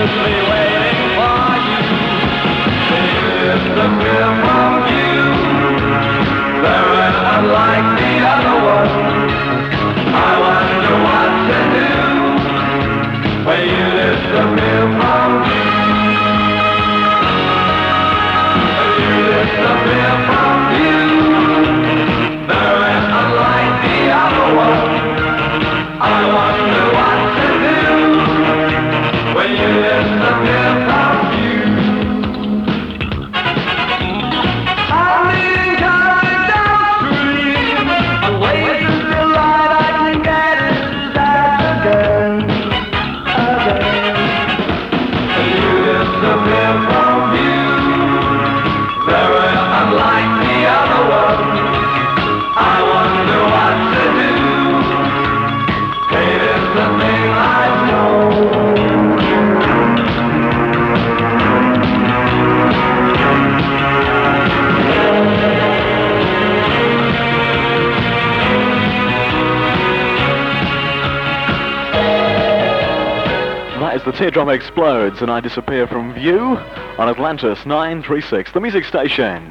anxiously waiting for you. Disappear from you, very unlike the other one. I wonder what to do when you disappear from me. When you disappear from you, very unlike the other one. I wonder what to do when you disappear from you. I'm leaving coming downstream, away from the light I can get into that again. When you disappear from you, very unlike the other one. I wonder what to do. Hate is the thing I know. That is The Teardrum Explodes and I Disappear From View on Atlantis 936, the music station.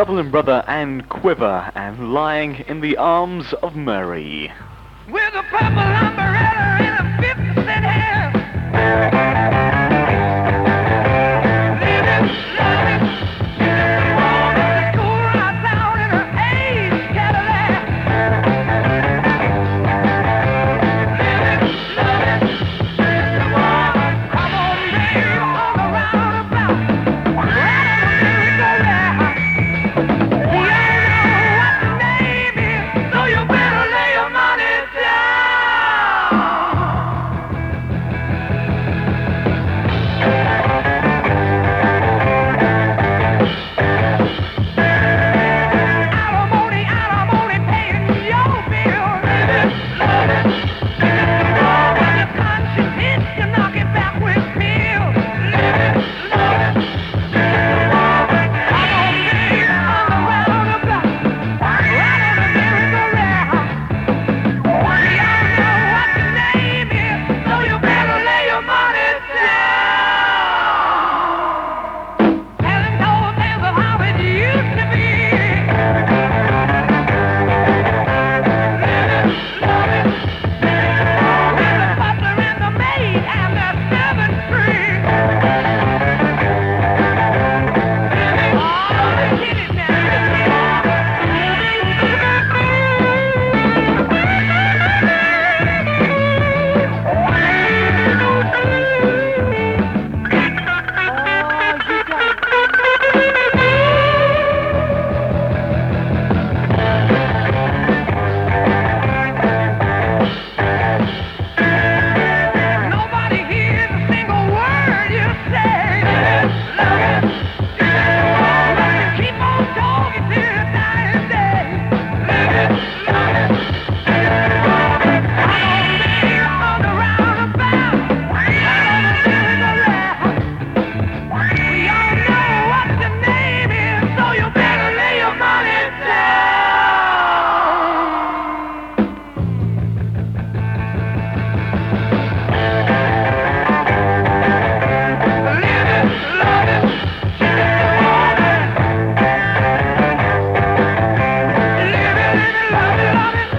Sutherland Brother and Quiver, and Lying in the Arms of Mary. With a purple umbrella and a 50-cent hair. Living, loving, walking to school right down in her age Cadillac. Living, loving, come on, baby, on the roundabout, right on the merry-go-round. You don't know what the name is, so you better lay your money alimony, paying your bill. Love it. When your conscience hits, you knock it back with pills. Live it, love it. Come on, baby, on the roundabout, right on the merry-go-round. We all know what the name is, so you better lay your money down. Telling tall tales of how it used to be. Live it, love it. With the butler and the maid and the servants free. Hit it now. Nobody hears a single word you say. Love it. Keep on talking till the dying day. Live it, love it. Come on, baby, on the roundabout, right on the merry-go-round. We all know what the name is, so you better lay your money down. Live it, love it. Live it, love it, love it.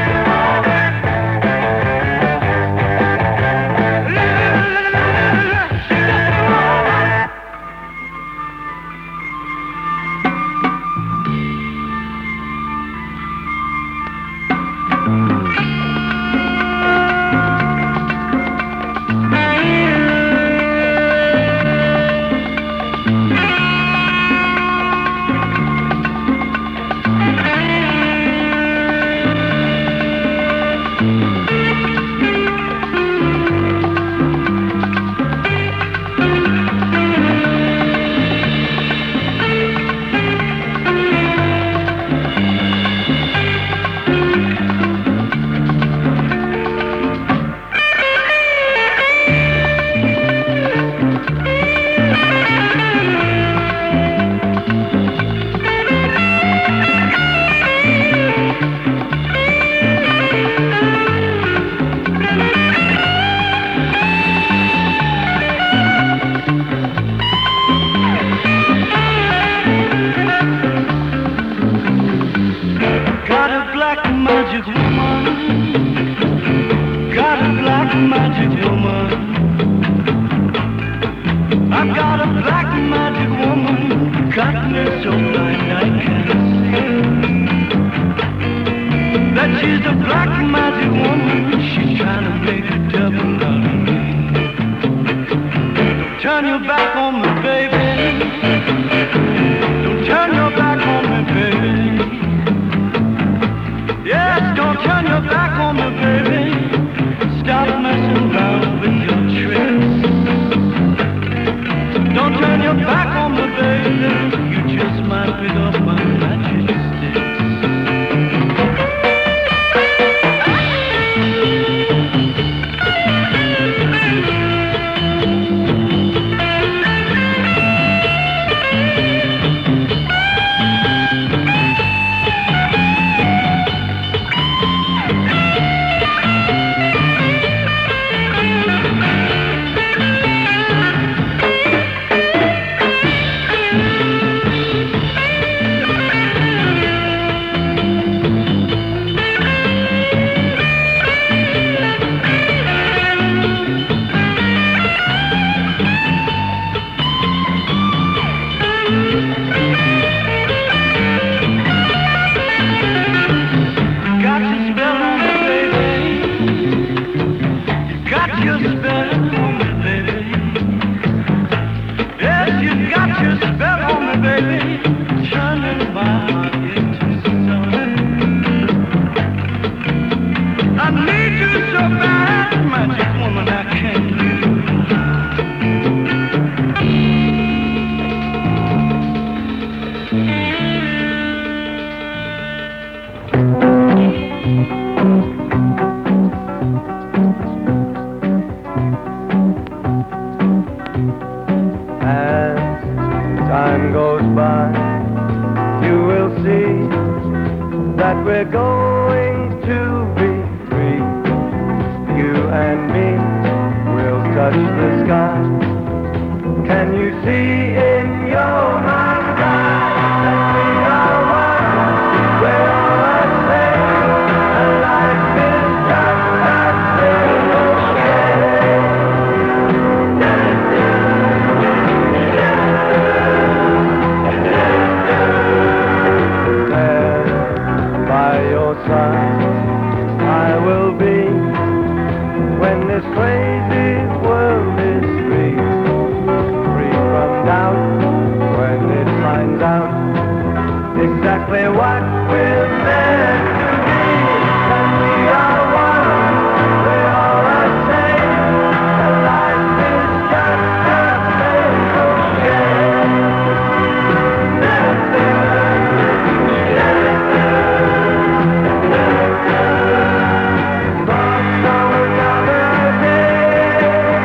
Got a black magic woman. Got a black magic woman. I got a black magic woman. Got me so blind I can't see. That she's a black magic woman. She's trying to make a devil out of me. Don't turn your back on me, baby. Don't turn your back on me, baby. Yes, don't turn your back on me, baby. Stop messing around with your tricks. Don't turn your back on me, baby. You just might pick up my magic sticks. As time goes by, you will see that we're going to be free. You and me will touch the sky. Can you see in your mind's eye that we are one? We're all the same, and life is just a single game. There, by your side, I will be when this crazy world is free. From doubt, when it finds out exactly what we're meant to be, and we are one, we're all the same, and life is just a single game. Thoughts of another day,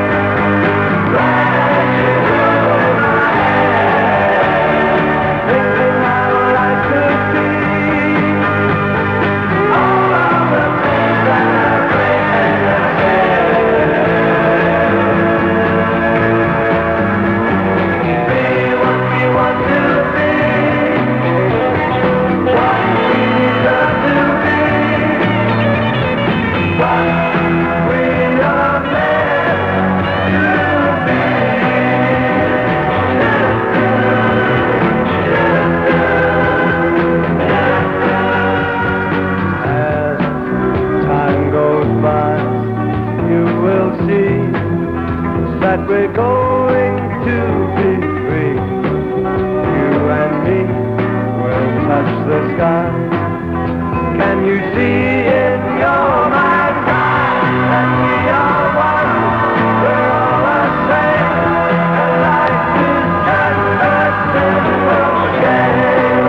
that we're going to be free. You and me will touch the sky. Can you see in your mind's eye that we are one? We're all the same, and life is just a simple game.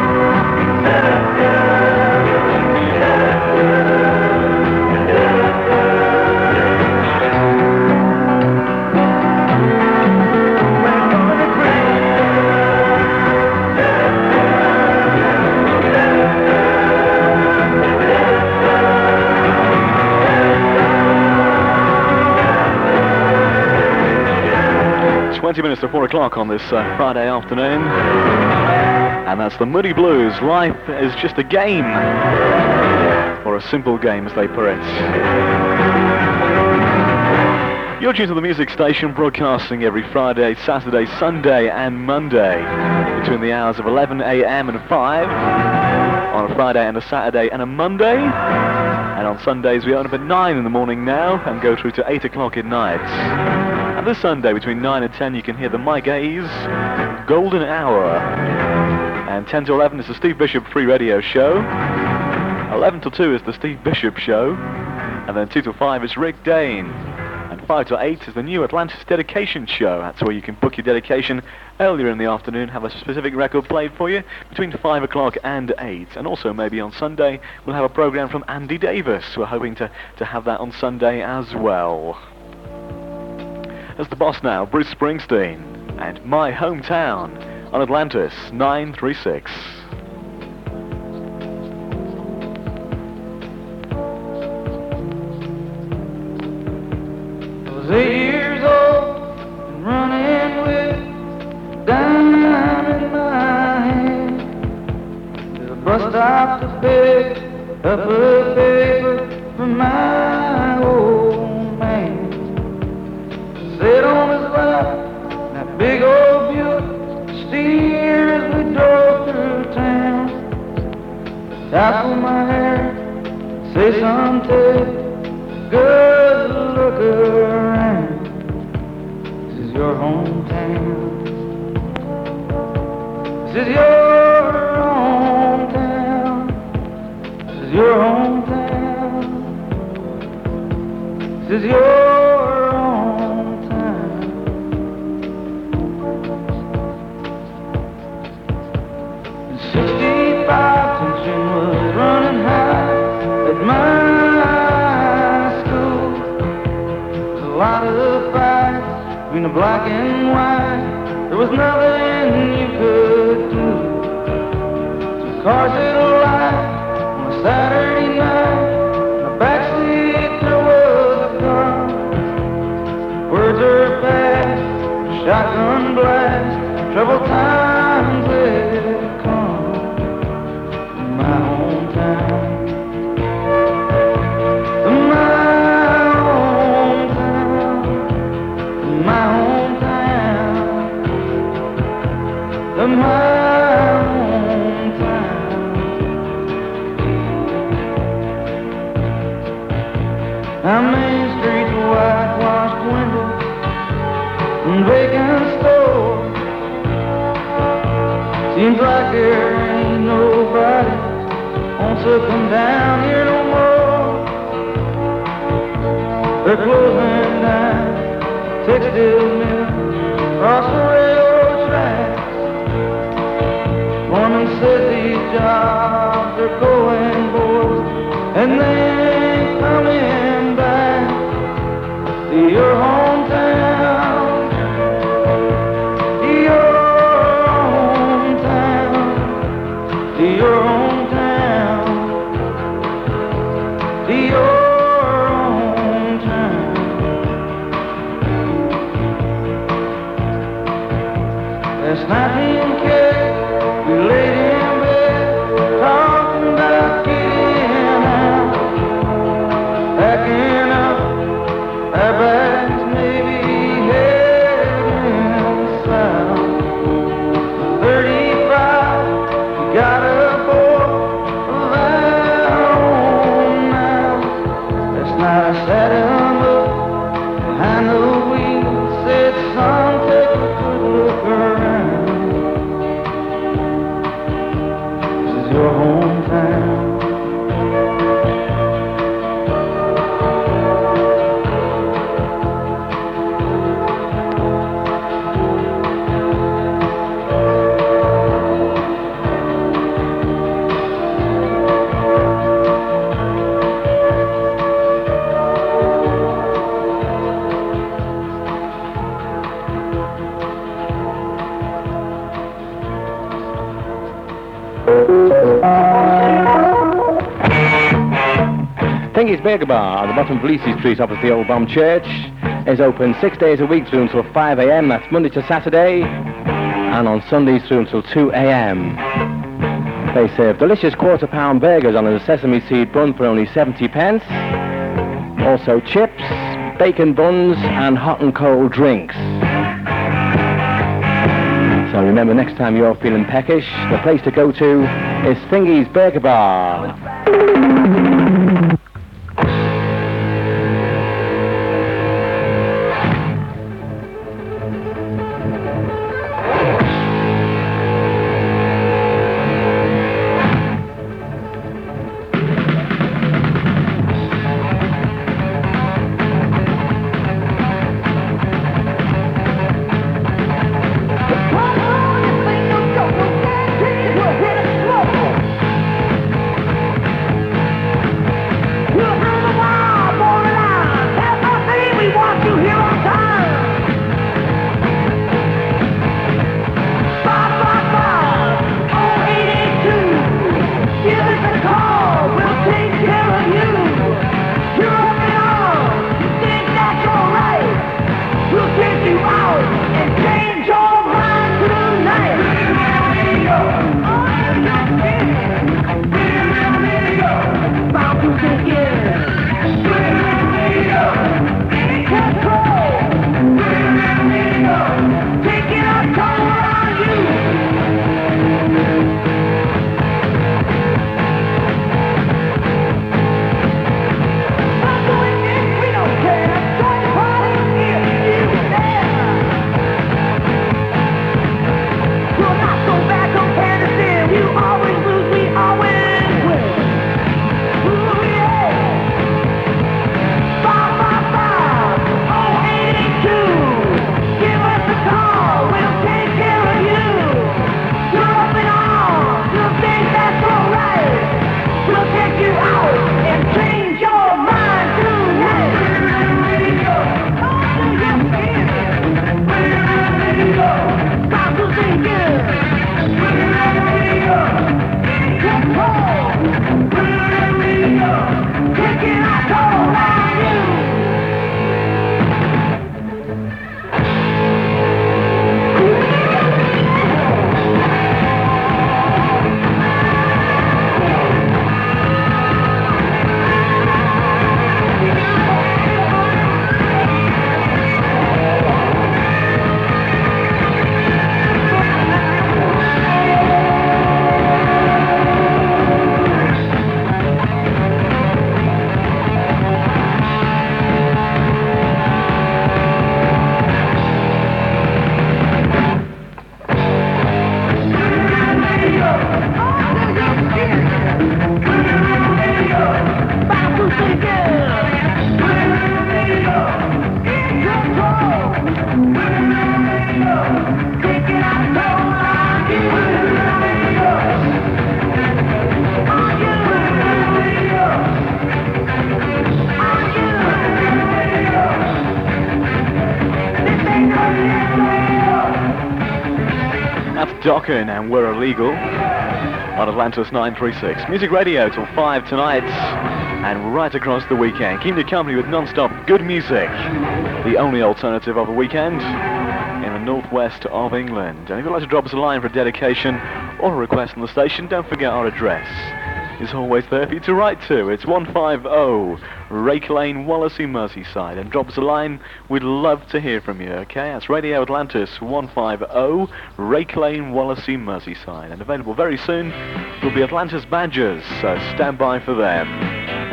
Minutes to 4 o'clock on this Friday afternoon, and that's the Moody Blues. Life is just a game, or a simple game as they put it. You're tuned to the music station, broadcasting every Friday, Saturday, Sunday and Monday between the hours of 11 a.m. and 5 on a Friday and a Saturday and a Monday, and on Sundays we open up at 9 in the morning now and go through to 8 o'clock at night. And this Sunday between 9 and 10 you can hear the Mike A's Golden Hour, and 10 to 11 is the Steve Bishop Free Radio Show, 11 to 2 is the Steve Bishop Show, and then 2 to 5 is Rick Dane, and 5 to 8 is the New Atlantis Dedication Show. That's where you can book your dedication earlier in the afternoon, have a specific record played for you between 5 o'clock and 8. And also maybe on Sunday we'll have a program from Andy Davis. We're hoping to have that on Sunday as well. As the boss now, Bruce Springsteen and My Hometown on Atlantis 936. I was 8 years old and running with a dime in my hand. The bus stop to pick up a paper from my old man. Sit on his lap, that big old Buick, steer as we drove through town. Tassel my hair, say something, good look around. This is your hometown. This is your hometown. This is your hometown. This is your hometown. 65 tension was running black and white. There was nothing you could do. Cars that light on a Saturday night. In the backseat there was a gun. Words are fast, shotgun blast. Troubled times had come in my hometown. Our main streets, whitewashed windows and vacant stores. Seems like there ain't nobody wants to come down here no more. They're closing down textile mills across the railroad tracks. One of them said these jobs are going boys, and they ain't coming back to your hometown, to your hometown, to your hometown, to your hometown. Last night me and Kate, we laid in bed, talking about getting out, packing up our bags, maybe heading south. 35, we got a board of our own now. Last night I sat him up behind the wheel, said, son, take a good look around. This is your hometown. Thingy's Burger Bar at the bottom of Lacey Street opposite the Old Bomb Church is open 6 days a week through until 5 a.m. That's Monday to Saturday, and on Sundays through until 2 a.m. They serve delicious quarter-pound burgers on a sesame seed bun for only 70 pence. Also chips, bacon buns, and hot and cold drinks. So remember, next time you're feeling peckish, the place to go to is Thingy's Burger Bar. Dokken and We're Illegal on Atlantis 936. Music radio till 5 tonight and right across the weekend. Keep you company with non-stop good music. The only alternative of the weekend in the northwest of England. And if you'd like to drop us a line for a dedication or a request on the station, don't forget our address. It's always there for you to write to. It's 150 Rake Lane, Wallasey, Merseyside. And drop us a line. We'd love to hear from you, okay? That's Radio Atlantis 150 Rake Lane, Wallasey, Merseyside. And available very soon will be Atlantis Badgers, so stand by for them.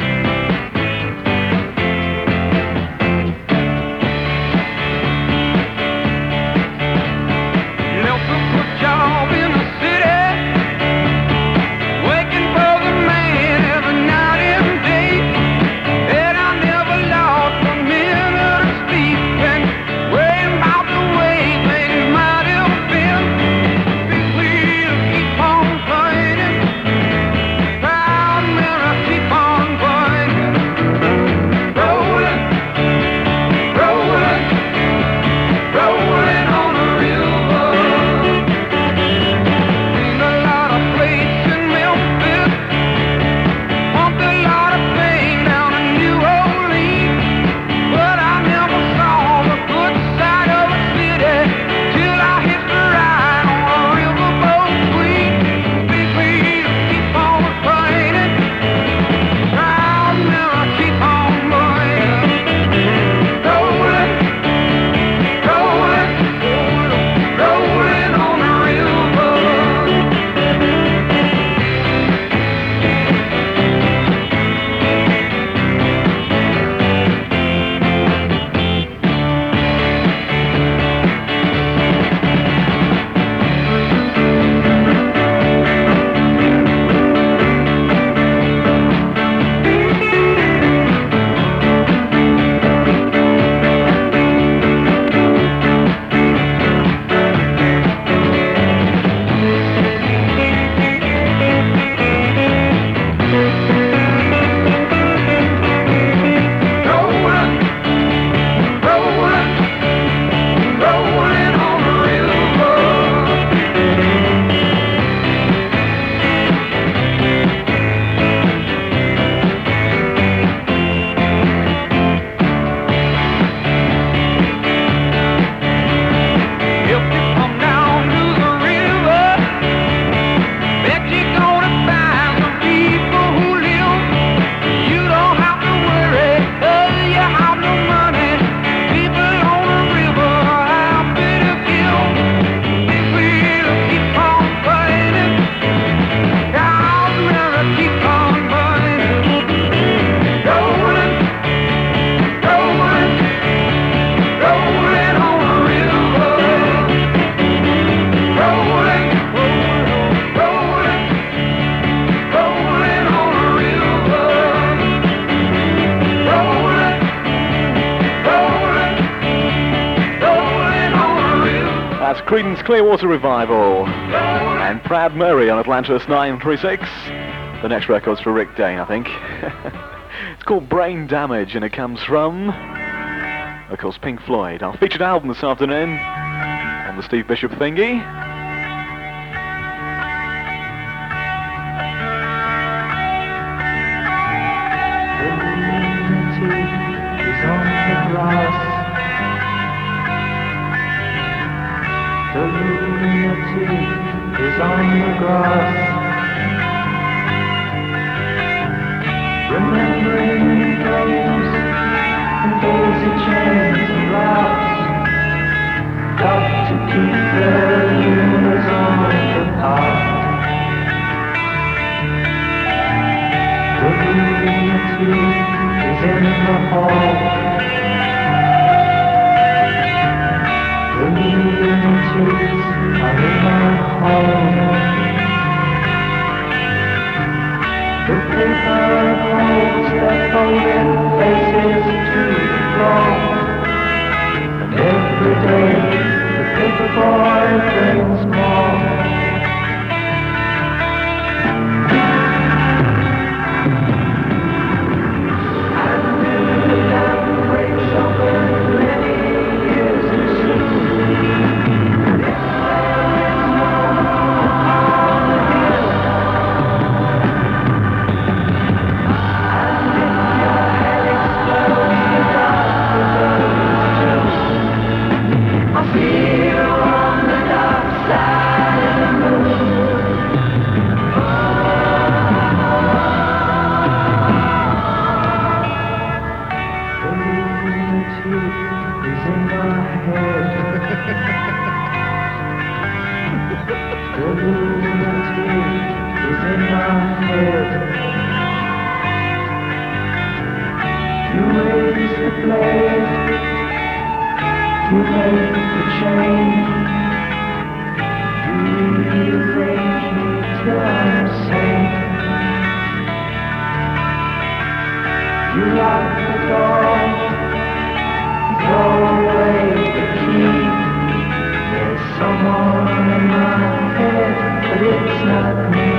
Creedence Clearwater Revival and Proud Mary on Atlantis 936. The next record's for Rick Dane, I think. It's called Brain Damage and it comes from, of course, Pink Floyd. Our featured album this afternoon on the Steve Bishop thingy. The lunatic is on the grass, remembering games and daisy chains and laughs. Got to keep their humors on the path. The lunatic is in the hall. The lunatics are in my home. The paper holds their folded faces to the floor. And every day the paper boy brings more. You made the change. You raised me till I'm safe. You locked the door, throw away the key. There's someone in my head, but it's not me.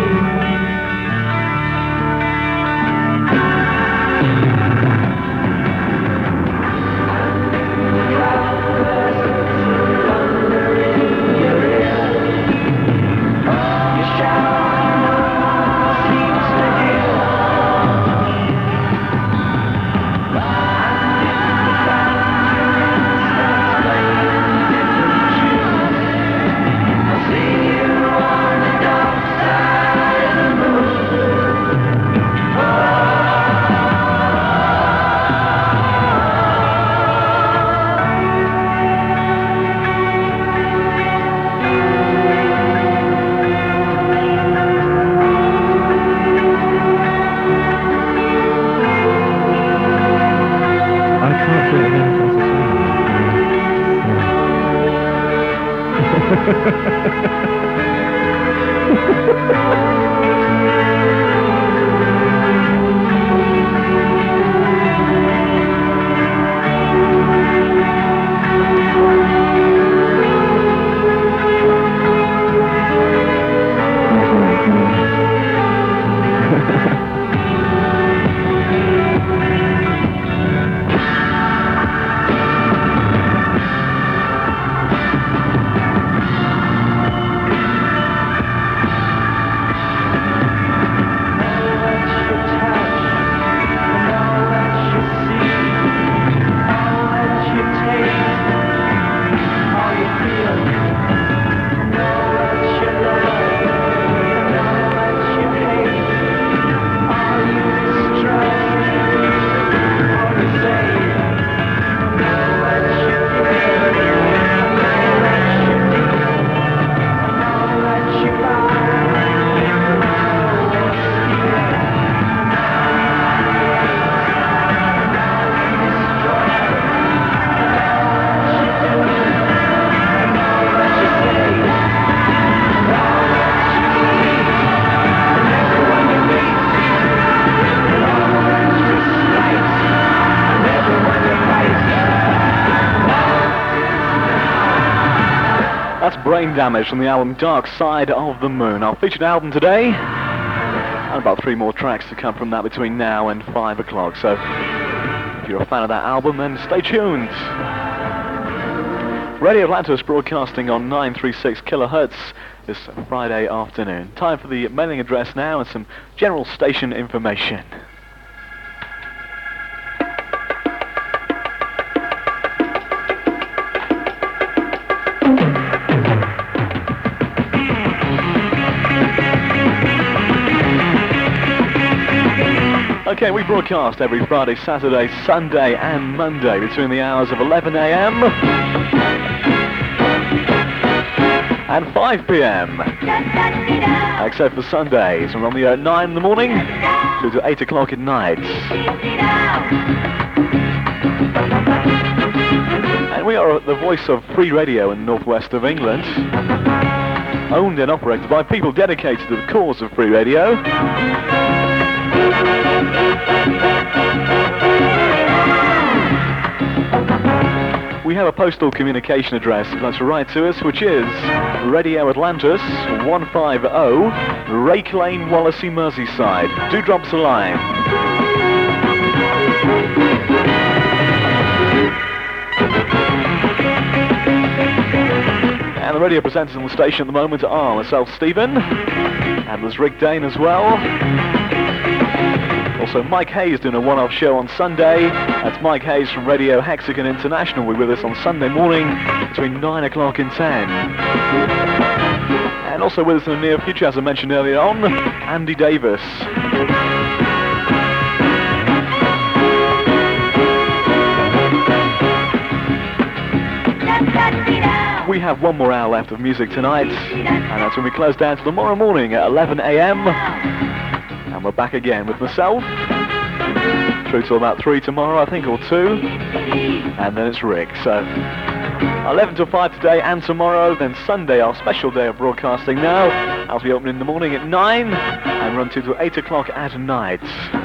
Brain Damage from the album Dark Side of the Moon. Our featured album today, and about 3 more tracks to come from that between now and 5 o'clock. So if you're a fan of that album, then stay tuned. Radio Atlantis broadcasting on 936 kilohertz this Friday afternoon. Time for the mailing address now and some general station information. Okay, we broadcast every Friday, Saturday, Sunday and Monday between the hours of 11 a.m. and 5 p.m. Except for Sundays, we're on the air at 9 in the morning through to 8 o'clock at night. And we are the voice of free radio in the northwest of England, owned and operated by people dedicated to the cause of free radio. We have a postal communication address if you'd like to write to us, which is Radio Atlantis 150 Rake Lane, Wallasey, Merseyside. Do drop us a line. And the radio presenters on the station at the moment are myself, Stephen, and there's Rick Dane as well. Also, Mike Hayes doing a one-off show on Sunday. That's Mike Hayes from Radio Hexagon International. We're with us on Sunday morning between 9 o'clock and 10. And also with us in the near future, as I mentioned earlier on, Andy Davis. We have 1 more hour left of music tonight, and that's when we close down till tomorrow morning at 11 a.m. And we're back again with myself, Through till about 3 tomorrow, I think, or 2. And then it's Rick. So 11 till 5 today and tomorrow. Then Sunday, our special day of broadcasting now. I'll be open in the morning at 9 and run till 8 o'clock at night.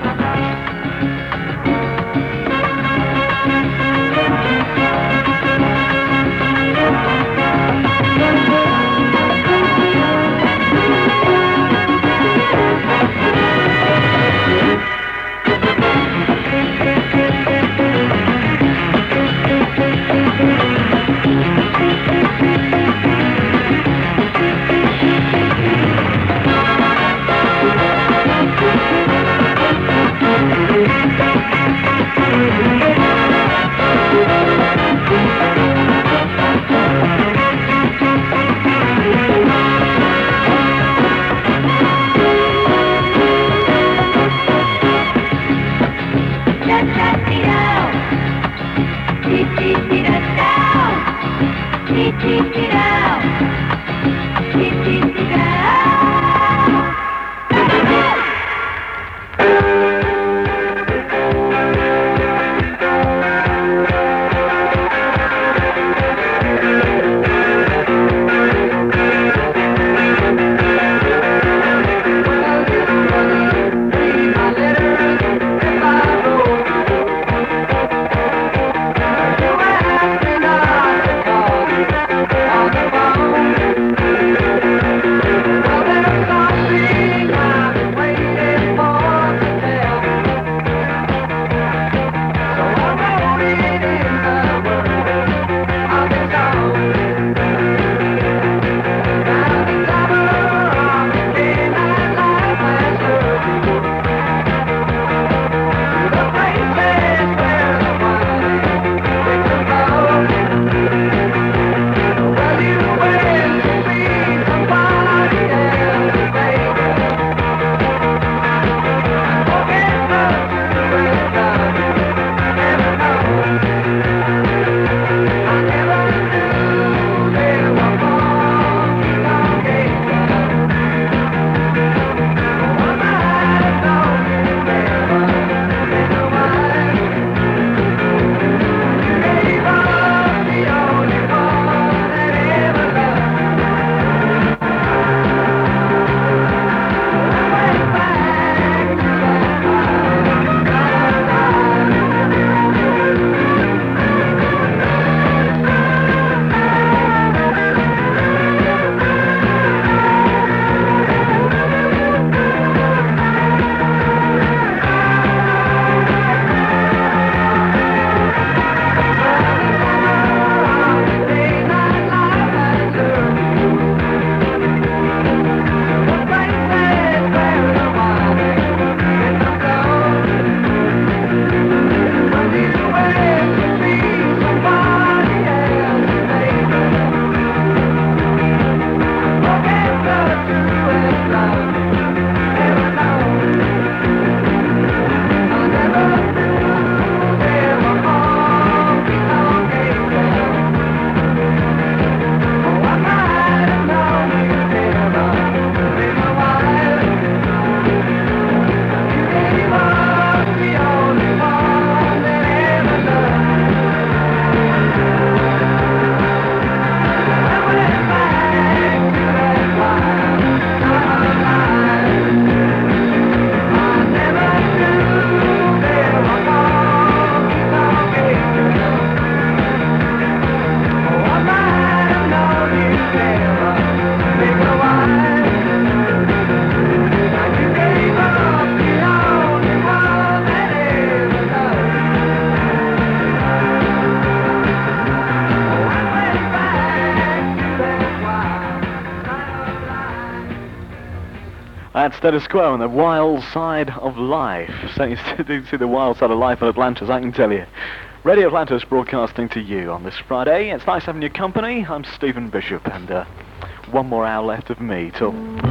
That's Status Quo on the wild side of life. So you see the wild side of life in Atlantis, I can tell you. Radio Atlantis broadcasting to you on this Friday. It's nice having your company. I'm Stephen Bishop, and one more hour left of me till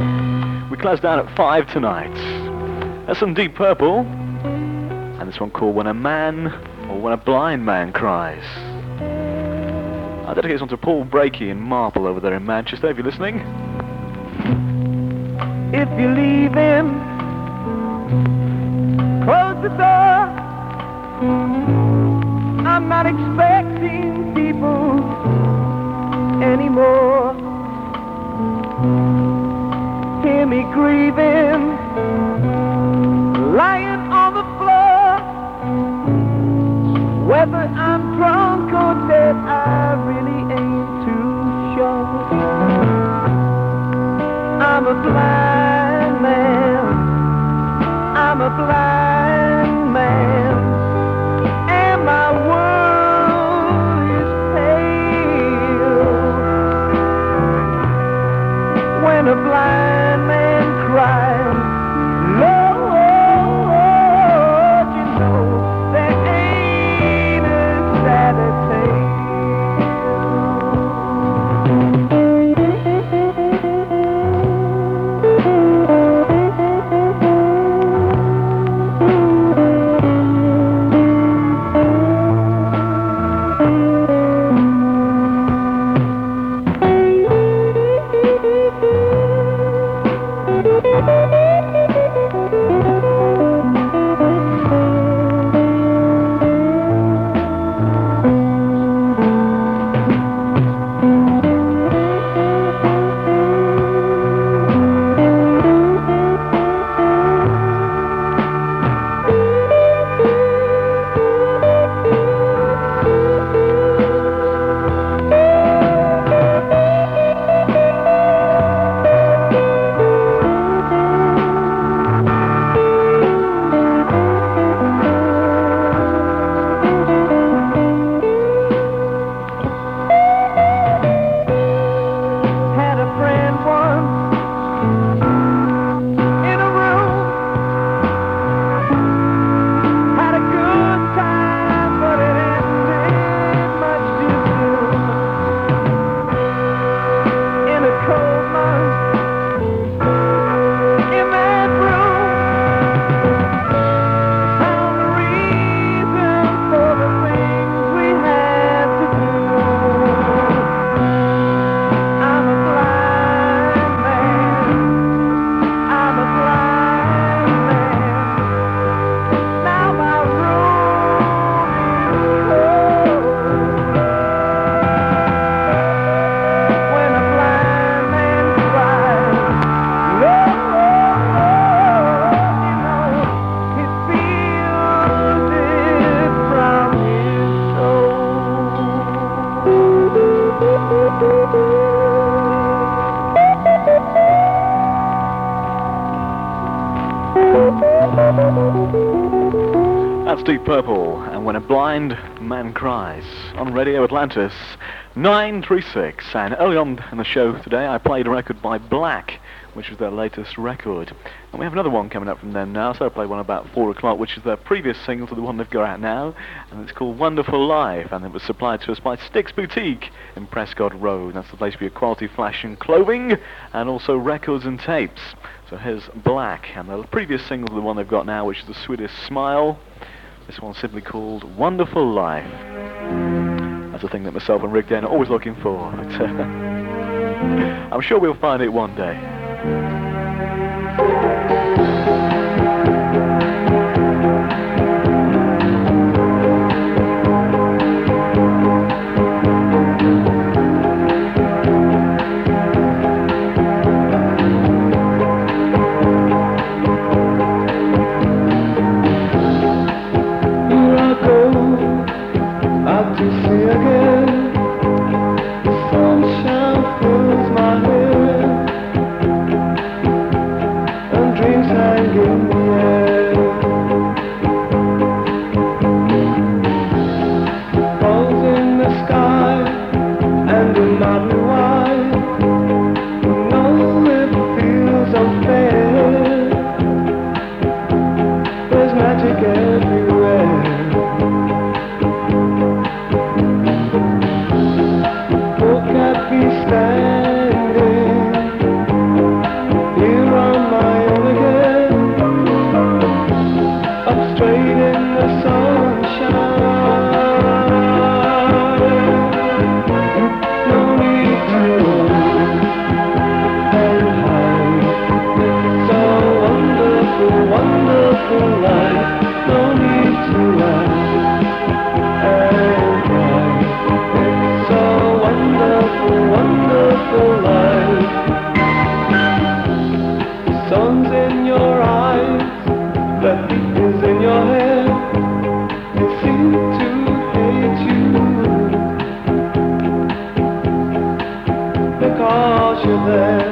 we close down at 5 tonight. That's some Deep Purple, and this one called When a Man, or When a Blind Man Cries. I dedicate this one to Paul Breakey in Marple over there in Manchester, if you're listening. If you leave him, close the door. I'm not expecting people anymore. Hear me grieving, lying on the floor. Whether I'm drunk or dead, I really ain't too sure. I'm a blind man, I'm a blind man, and my world is pale. When a blind man cries, Lord, you know there ain't a sadder tale. That's Deep Purple, and When a Blind Man Cries, on Radio Atlantis 936. And early on in the show today, I played a record by Black, which is their latest record. And we have another one coming up from them now, so I'll play one about 4 o'clock, which is their previous single to the one they've got out now, and it's called Wonderful Life, and it was supplied to us by Styx Boutique in Prescott Road. That's the place for your quality fashion clothing, and also records and tapes. So here's Black, and the previous single to the one they've got now, which is The Sweetest Smile. This one's simply called Wonderful Life. That's the thing that myself and Rick Dan are always looking for. But, I'm sure we'll find it one day. Wonderful life. is in your head. They seem to hate you because you're there.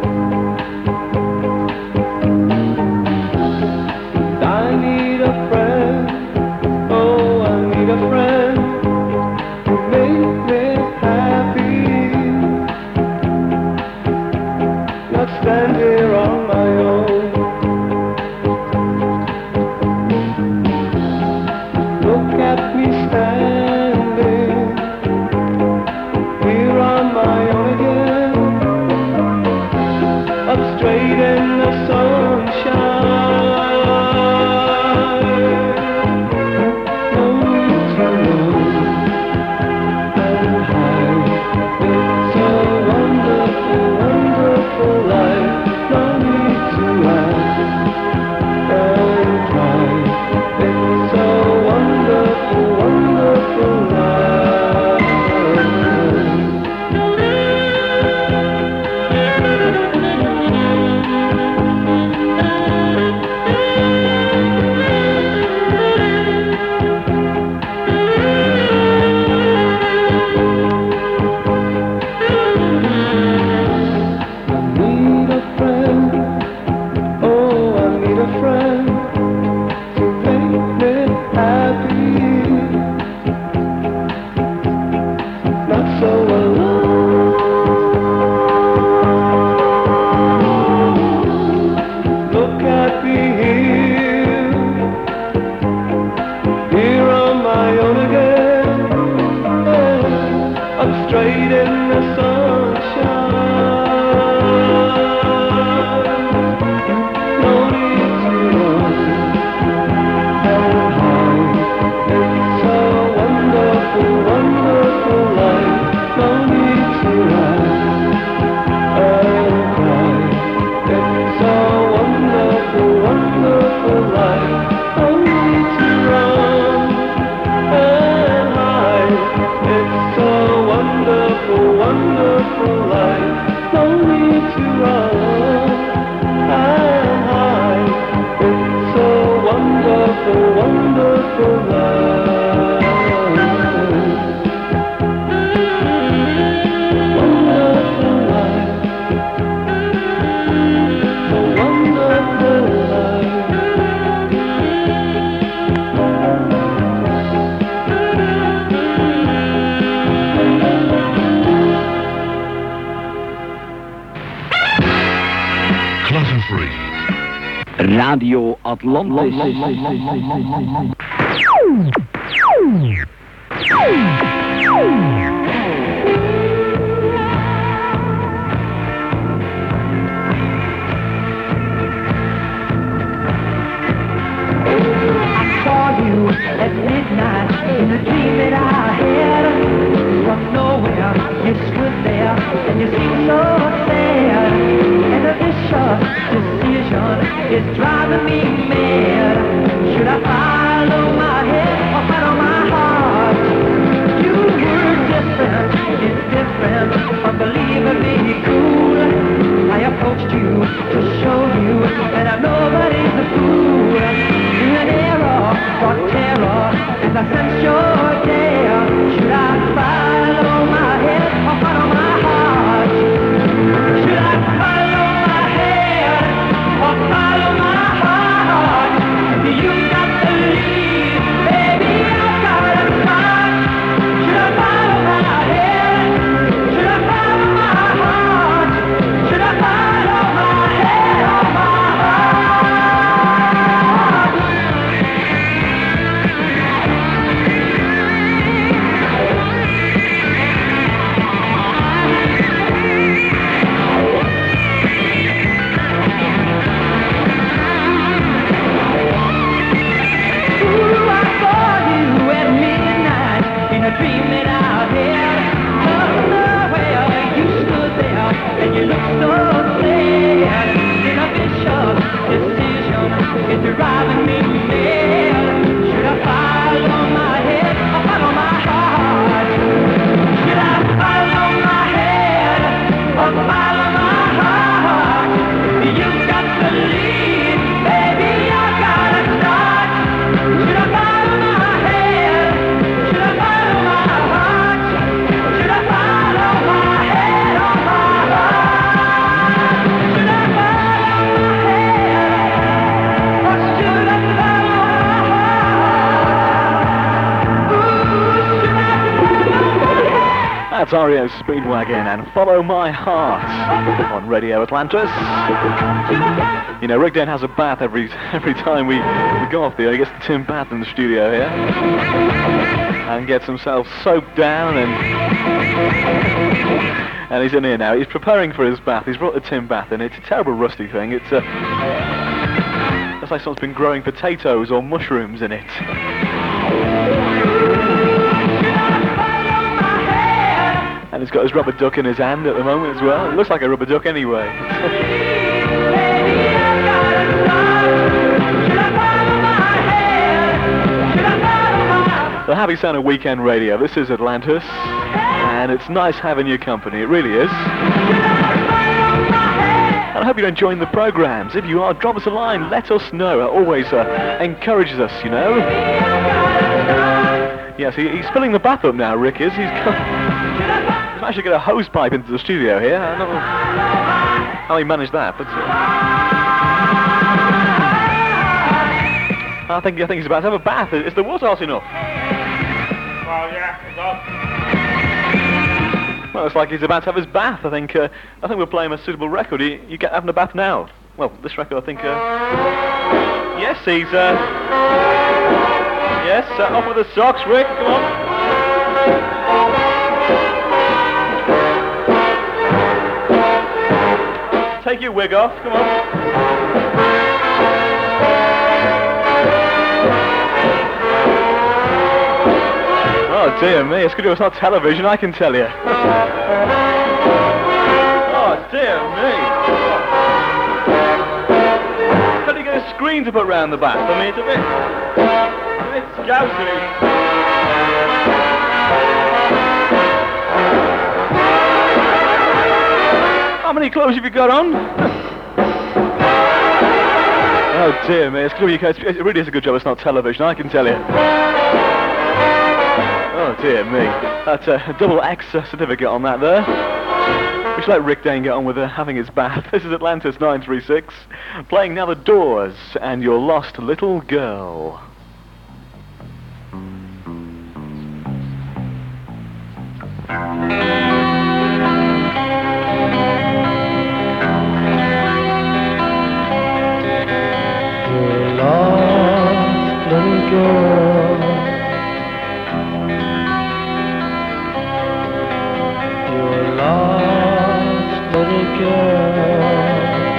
I need a friend. Oh, I need a friend to make me happy. Not stand here on my own. Look at me standing here on my own again, up straight in the sunshine. No need to run and hide. It's a wonderful, wonderful life. No need to ask and cry. It's a wonderful, wonderful life. I need a friend. Oh, I need a friend to make me happy. Not so alone. Look at me here on my own again, up straight in the sunshine. No need to run and hide. It's a wonderful, wonderful life. No need to ask and cry. It's a wonderful, wonderful life. No need to run and hide. It's a wonderful, wonderful life. No need to run and hide. It's a wonderful, wonderful life. Wonderful life. A wonderful life. Clutter-free. Radio Atlantis. Saw you at midnight in a dream that I had. From nowhere, you stood there and you seemed so sad. And a vicious decision is driving me mad. Should I follow my head or follow my heart? You were different, it's different from believing me cool. I approached you to show you that I'm nobody's a fool. An error or terror as I sense your dare. Should I follow my head or follow my heart? Should I follow my head or follow my heart? You got the lead, baby, I got a start. Should I follow my head? Should I follow my heart? Should I follow my head or my heart? Dream that I had, where you stood there and you looked so sad. In a vicious decision, it's driving me mad. Should I follow my head or follow my heart? Should I follow my head or follow my heart? You got the lead, baby, I got a start. That's REO Speedwagon and Follow My Heart on Radio Atlantis. You know, Rick Dane has a bath every time we go off the air. He gets the tin bath in the studio here and gets himself soaked down, and he's in here now. He's preparing for his bath. He's brought the tin bath in. It's a terrible rusty thing. It's like someone's been growing potatoes or mushrooms in it. And he's got his rubber duck in his hand at the moment as well. It looks like a rubber duck anyway. The happy sound of weekend radio. This is Atlantis, and it's nice having your company. It really is. And I hope you're enjoying the programs. If you are, drop us a line. Let us know. It always encourages us, you know. Yes, he's filling the bath up now, Rick is. He's managed to get a hose pipe into the studio here. I don't know how he managed that, but I think he's about to have a bath. Is the water hot enough? Well, yeah, it's hot. Well, it's like he's about to have his bath. I think we'll play him a suitable record. You get having a bath now. Well, this record, I think. Yes, he's. Yes, off with the socks, Rick. Come on. Take your wig off. Come on. Oh dear me, it's good it's not television, I can tell you. Oh dear me. How do you get a screen to put round the bath? I mean, it's a bit scousy. How many clothes have you got on? Oh dear me, it's good it really is a good job it's not television, I can tell you. Oh dear me, that's a double X certificate on that there. We should let Rick Dane get on with having his bath. This is Atlantis 936, playing Now the Doors and Your Lost Little Girl. Your lost little girl, your lost little girl,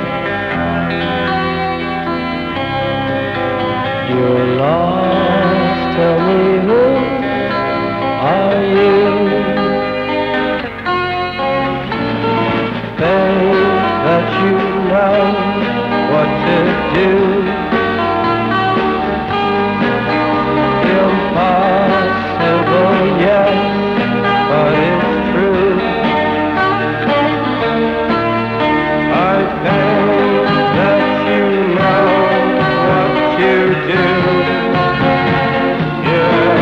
you're lost, tell me who are you? Think that you know what to do. Impossible, yes, but it's true. I think that you know what you do. Yeah,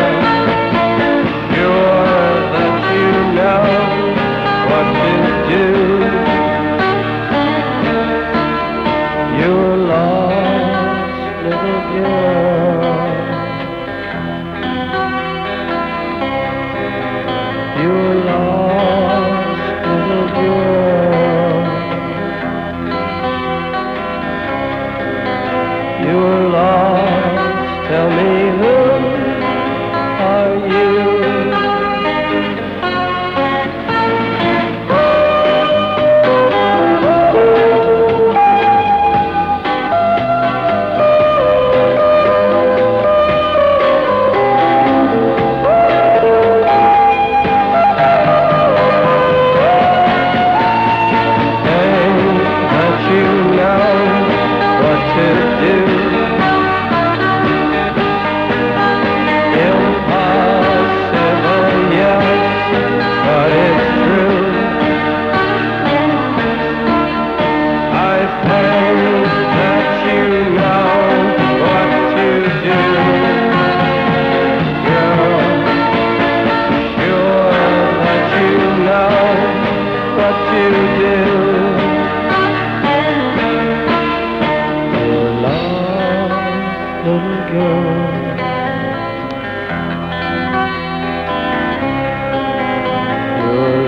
sure that you know what to do. Your lost little girl. Your lost little girl. You're lost, tell me who are you? Your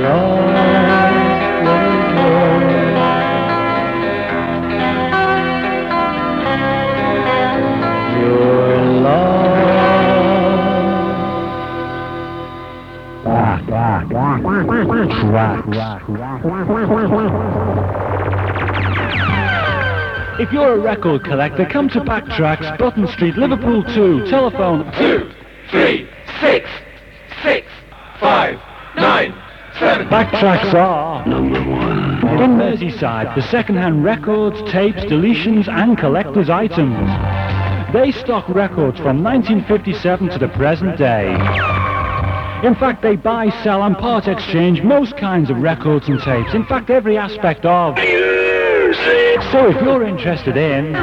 If you're a record collector, come to Backtracks, Button Street, Liverpool 2, telephone 2, 3, 6, 6, 5, 9, 7. Backtracks are number 1 in Merseyside for second-hand records, tapes, deletions and collector's items. They stock records from 1957 to the present day. In fact, they buy, sell and part exchange most kinds of records and tapes. In fact, every aspect of music. So if you're interested in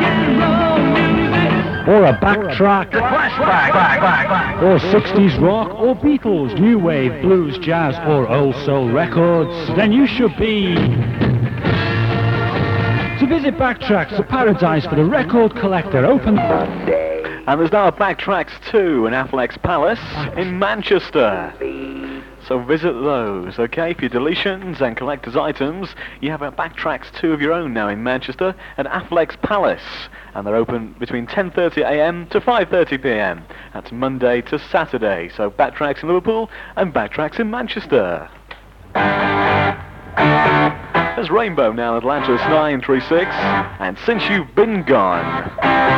or a backtrack, or 60s rock, or Beatles, new wave, blues, jazz, or old soul records, then you should be to visit Backtracks, the paradise for the record collector, open Monday. And there's now a Backtracks 2 in Affleck's Palace in Manchester. So visit those, okay? For your deletions and collector's items, you have a Backtracks 2 of your own now in Manchester at Affleck's Palace. And they're open between 10:30 a.m. to 5:30 p.m. That's Monday to Saturday. So Backtracks in Liverpool and Backtracks in Manchester. There's Rainbow now, Atlantis 936, and Since You've Been Gone.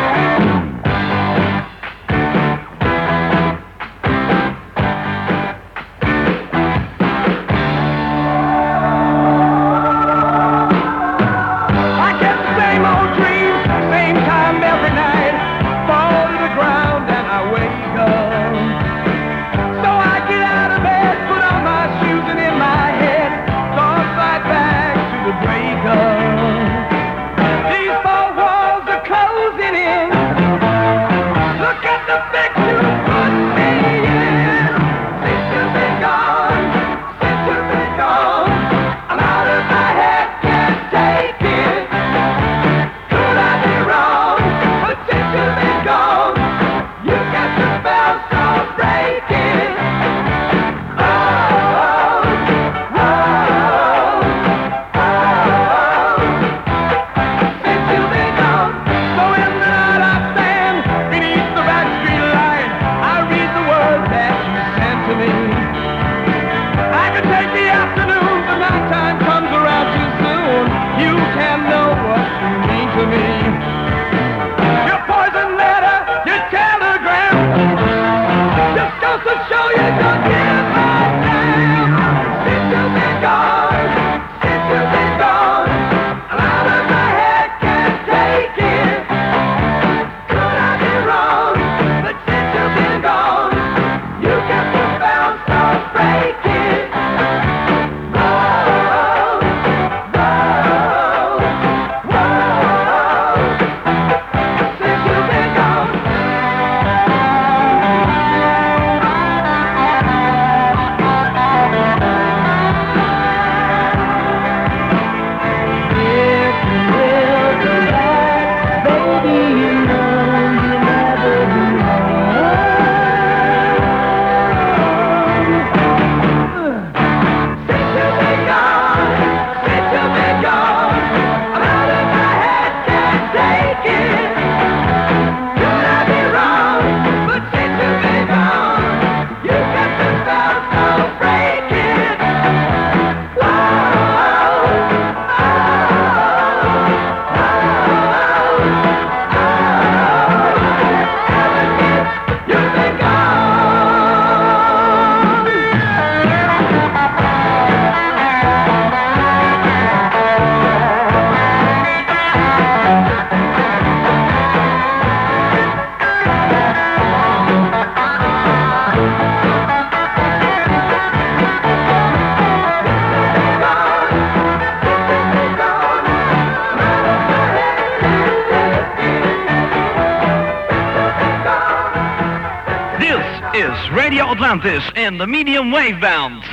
Radio Atlantis in the medium wave band.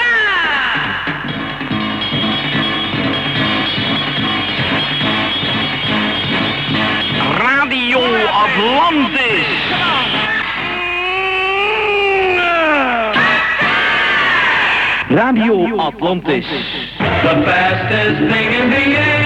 Radio Atlantis. Radio Atlantis. The fastest thing in the air.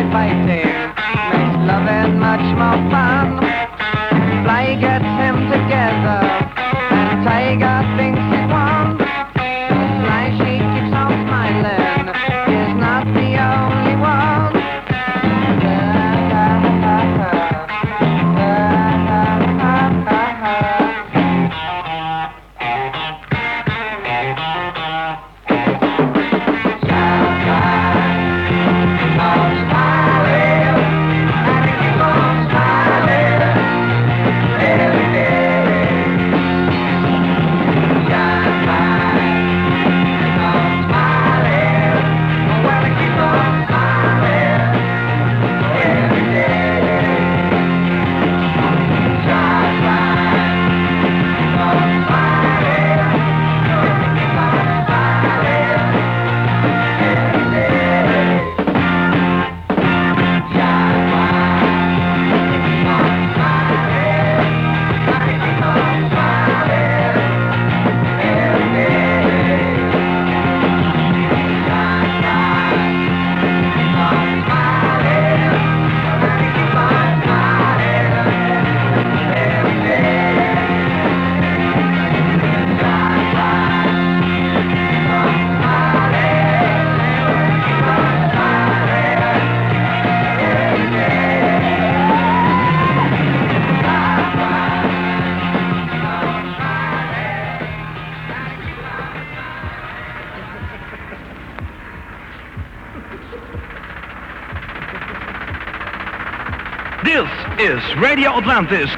fighting makes loving much more fun. Fly gets him together, and Tiger thinks he's won. Fly, she keeps on smiling, he's not the only one. This is Radio Atlantis.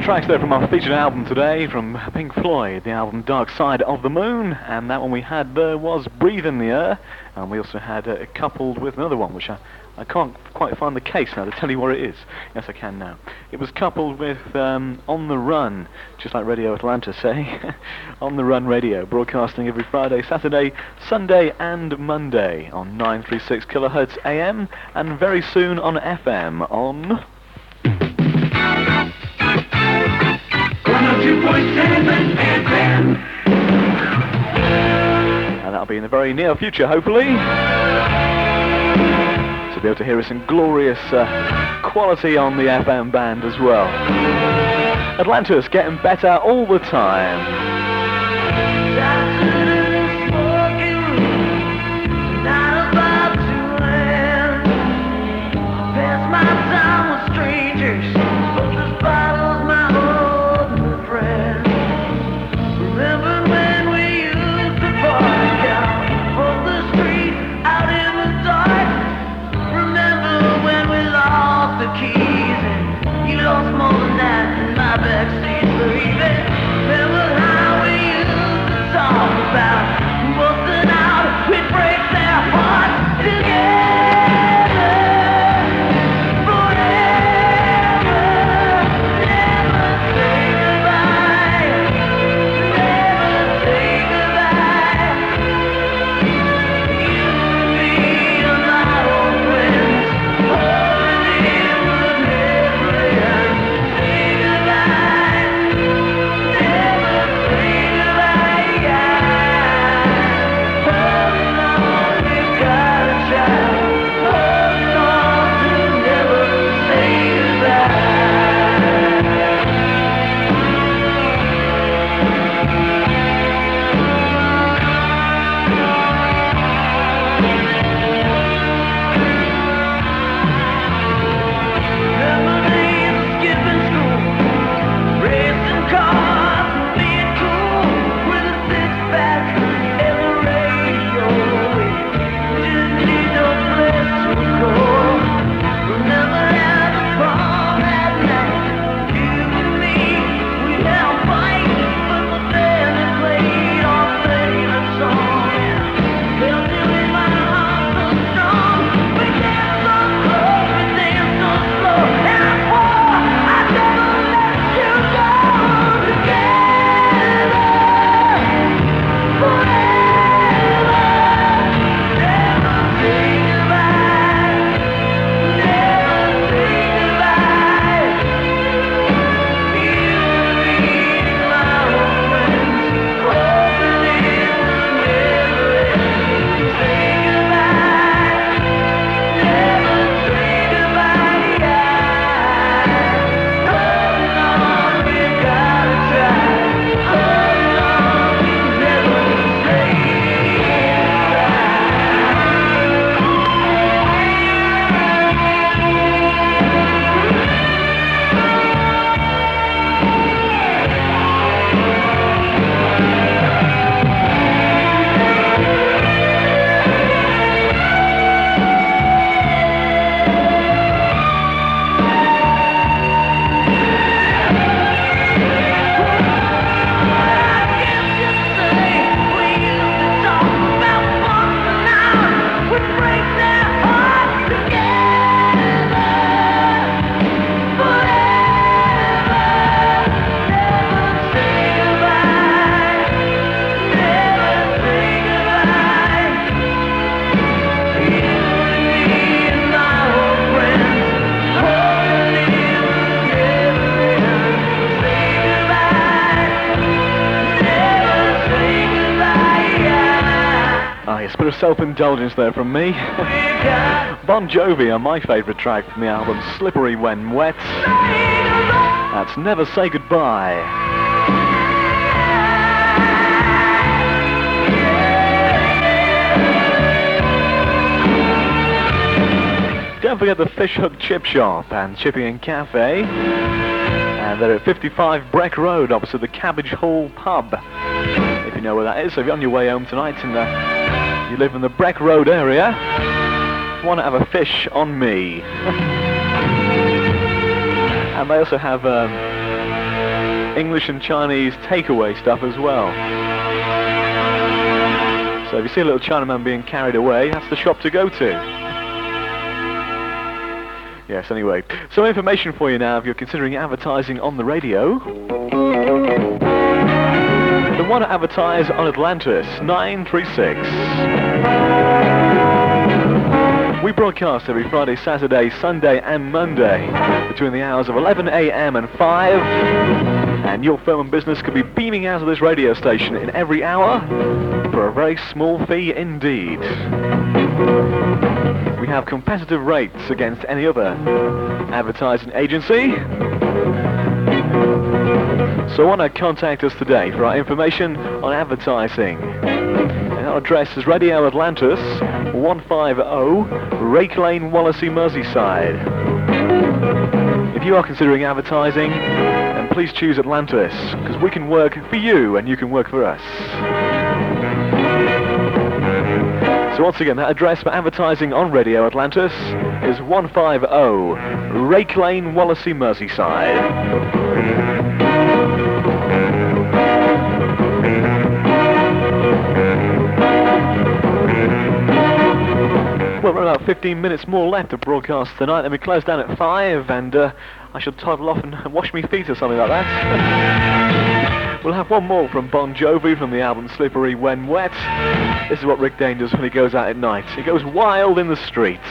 tracks there from our featured album today from Pink Floyd, the album Dark Side of the Moon, and that one we had there was Breathe in the Air, and we also had coupled with another one which I can't quite find the case now to tell you what it is. Yes, I can now. It was coupled with On the Run, just like Radio Atlanta say. On the Run Radio, broadcasting every Friday, Saturday, Sunday and Monday on 936 kilohertz AM, and very soon on FM on... 102.7 FM. And that'll be in the very near future, hopefully. To be able to hear us in glorious quality on the FM band as well. Atlantis getting better all the time. Self-indulgence there from me. Bon Jovi on my favourite track from the album Slippery When Wet. That's Never Say Goodbye. Don't forget the Fish Hook Chip Shop and Chippy and Cafe. And they're at 55 Breck Road opposite the Cabbage Hall Pub. If you know where that is, so if you're on your way home tonight and you live in the Breck Road area, want to have a fish on me. And they also have English and Chinese takeaway stuff as well. So if you see a little Chinaman being carried away, that's the shop to go to. Yes, anyway. Some information for you now if you're considering advertising on the radio. The one to advertise on Atlantis, 936. We broadcast every Friday, Saturday, Sunday and Monday between the hours of 11 a.m. and 5. And your firm and business could be beaming out of this radio station in every hour for a very small fee indeed. We have competitive rates against any other advertising agency. So why not contact us today for our information on advertising. And our address is Radio Atlantis, 150 Rake Lane, Wallasey, Merseyside. If you are considering advertising, then please choose Atlantis, because we can work for you and you can work for us. So once again, that address for advertising on Radio Atlantis is 150 Rake Lane, Wallasey, Merseyside. Well, we're about 15 minutes more left of broadcast tonight, and we close down at 5, and I shall toddle off and wash my feet or something like that. We'll have one more from Bon Jovi from the album Slippery When Wet. This is what Rick Dane does when he goes out at night. He goes wild in the streets.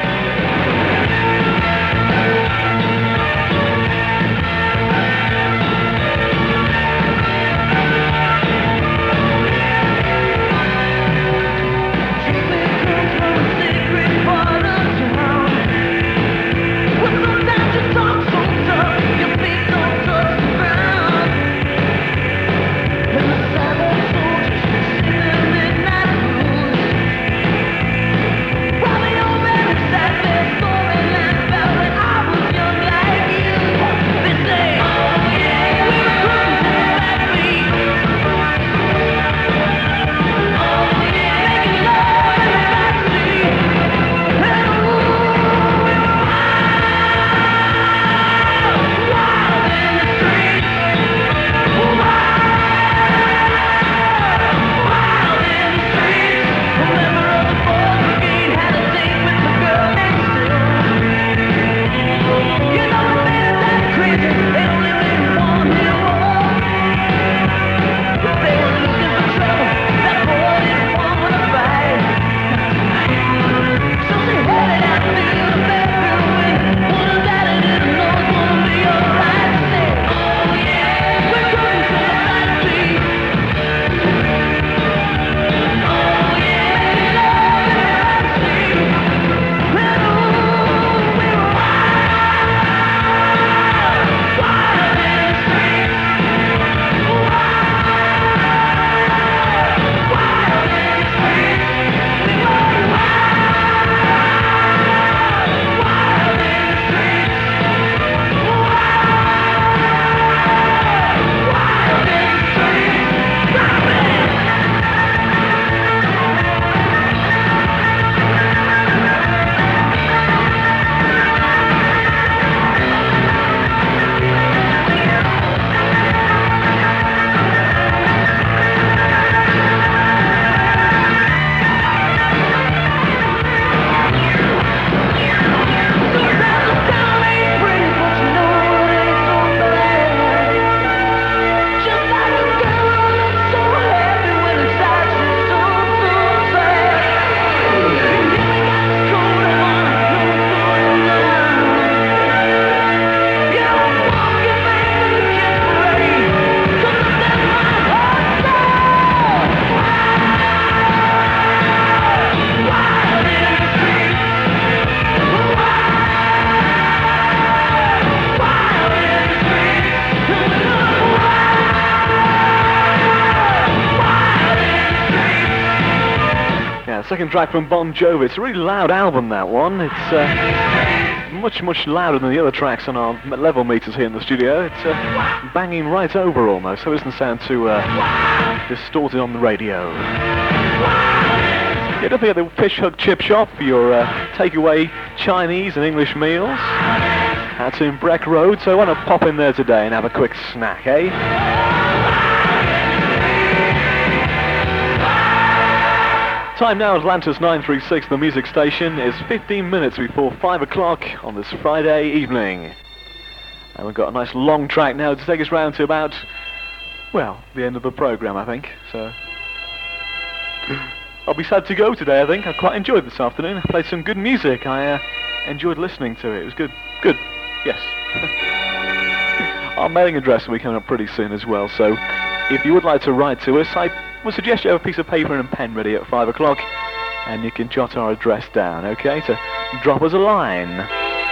Second track from Bon Jovi. It's a really loud album, that one. It's much louder than the other tracks on our level meters here in the studio. It's banging right over almost, so it doesn't sound too distorted on the radio. Yeah, don't forget the Fish Hook Chip Shop for your takeaway Chinese and English meals. That's in Breck Road, so why not pop in there today and have a quick snack, eh? Time now, Atlantis 936, the music station, is 15 minutes before 5 o'clock on this Friday evening. And we've got a nice long track now to take us round to about, well, the end of the programme, I think, so... I'll be sad to go today, I think. I quite enjoyed this afternoon. I played some good music. I enjoyed listening to it. It was good. Good. Yes. Our mailing address will be coming up pretty soon as well, so if you would like to write to us, I would suggest you have a piece of paper and a pen ready at 5 o'clock, and you can jot our address down, okay? So drop us a line.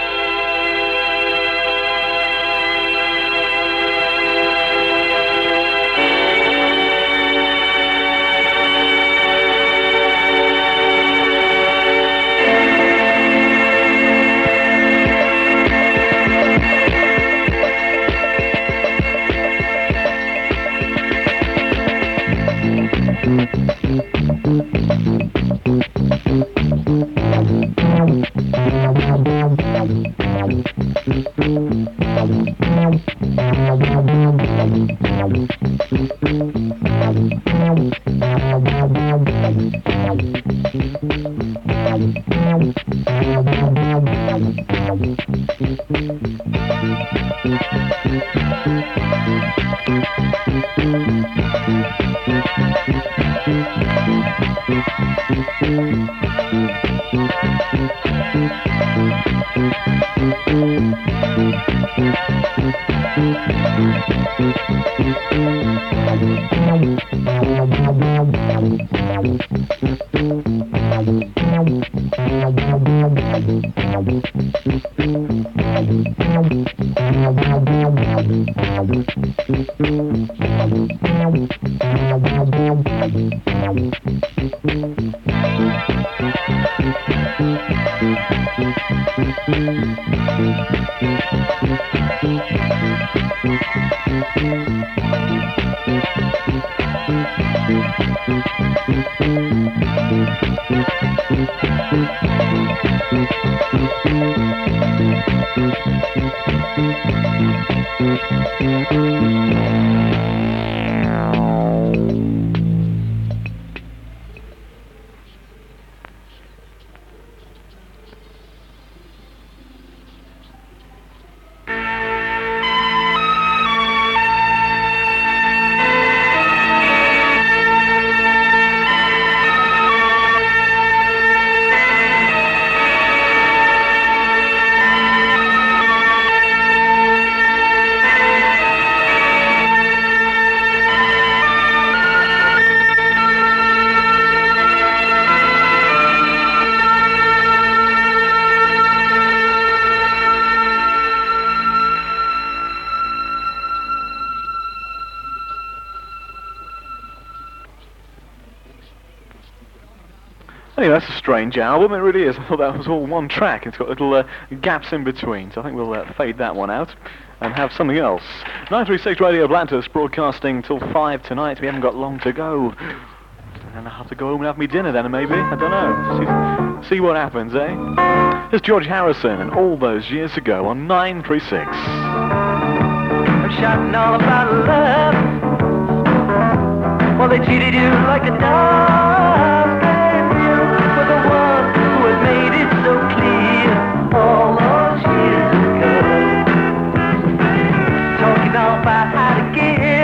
Anyway, that's a strange album, it really is. I thought that was all one track. It's got little gaps in between, so I think we'll fade that one out and have something else. 936 Radio Atlantis, broadcasting till 5 tonight. We haven't got long to go. And I'll have to go home and have me dinner then, maybe. I don't know. See what happens, eh? Here's George Harrison, and all those years ago on 936. I'm shouting all about love. Well, they treated you like a dog. Made it so clear all those years ago. Talking all about how to give.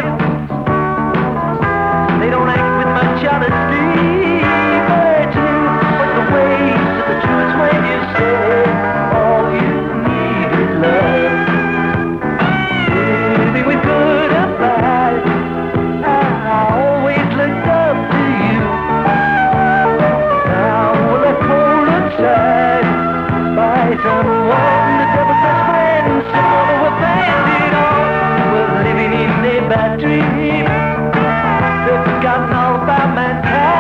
They don't act with much honesty, but the ways of the truth when you say all you need is love. Living with good or bad, I always looked up to you. Now will I by someone, the devil's best friend, someone who abandoned all. We're living in a bad dream. They've forgotten all about mankind.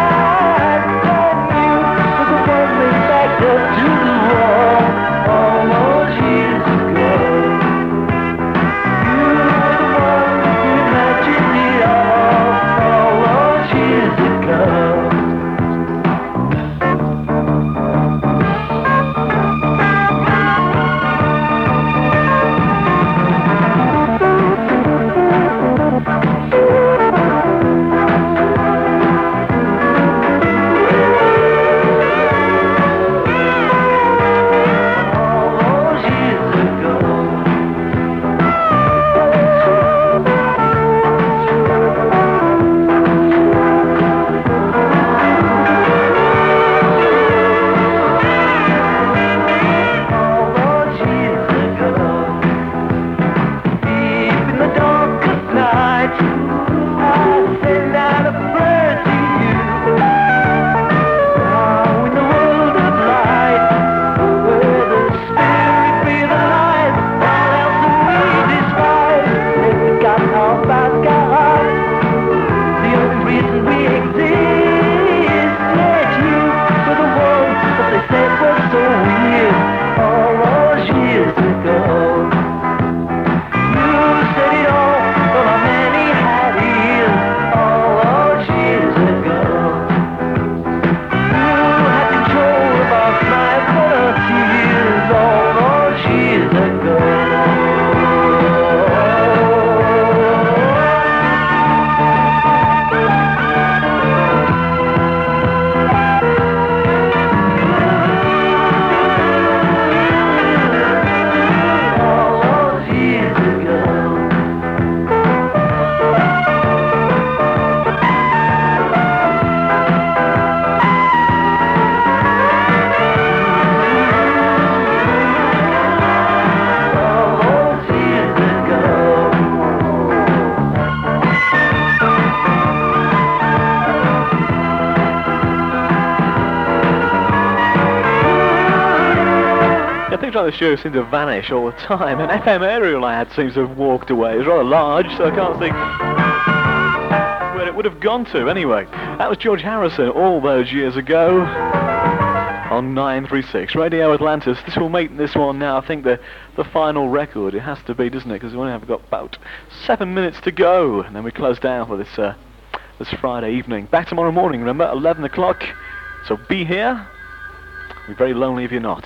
like the show seemed to vanish all the time. An FM aerial I had seems to have walked away. It was rather large, so I can't think where it would have gone to. Anyway, that was George Harrison all those years ago on 936 Radio Atlantis. This will make this one now, I think, the final record. It has to be, doesn't it? Because we only have got about 7 minutes to go, and then we close down for this this Friday evening. Back tomorrow morning, remember, 11 o'clock. So be here. Be very lonely if you're not.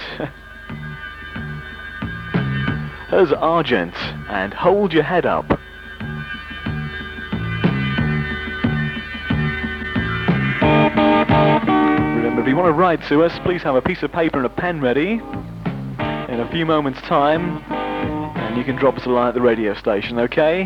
Here's Argent, and Hold Your Head Up. Remember, if you want to write to us, please have a piece of paper and a pen ready in a few moments' time, and you can drop us a line at the radio station, okay?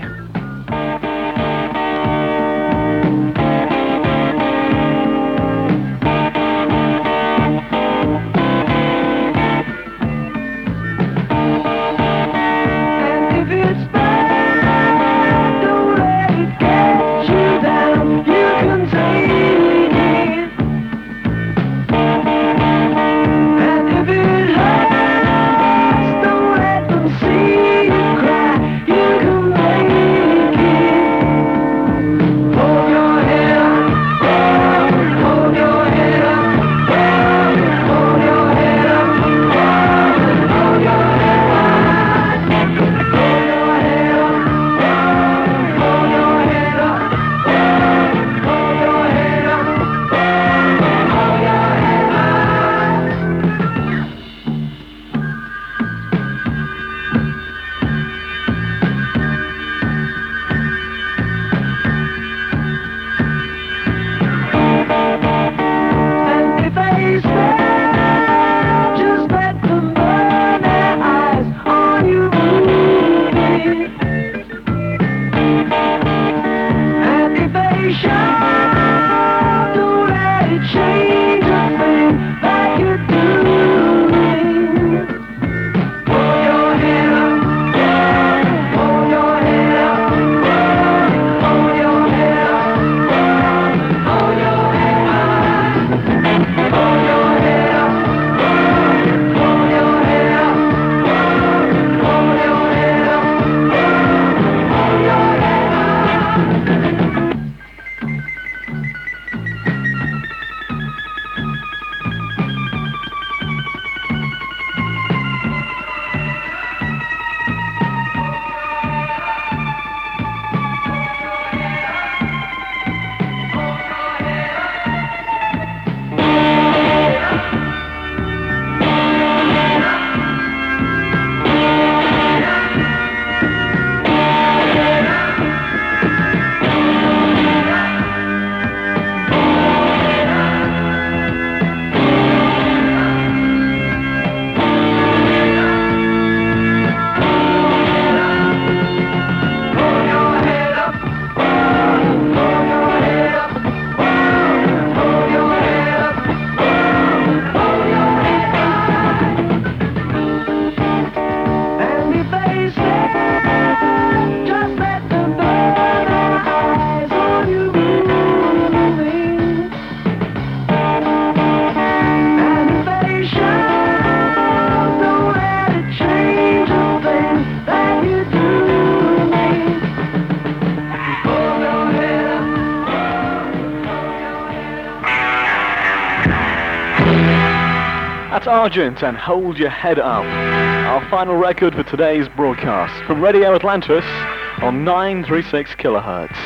Argent and Hold Your Head Up, our final record for today's broadcast from Radio Atlantis on 936 kilohertz.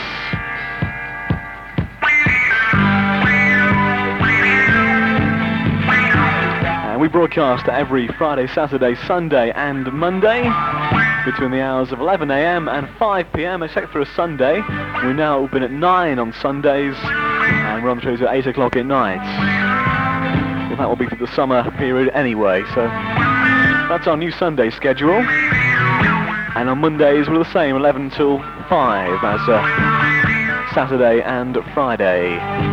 And we broadcast every Friday, Saturday, Sunday and Monday between the hours of 11 a.m. and 5 p.m. except for a Sunday. We're now open at 9 on Sundays and we're on the shows at 8 o'clock at night. That will be for the summer period anyway, so that's our new Sunday schedule. And on Mondays we're the same, 11 till 5 as Saturday and Friday.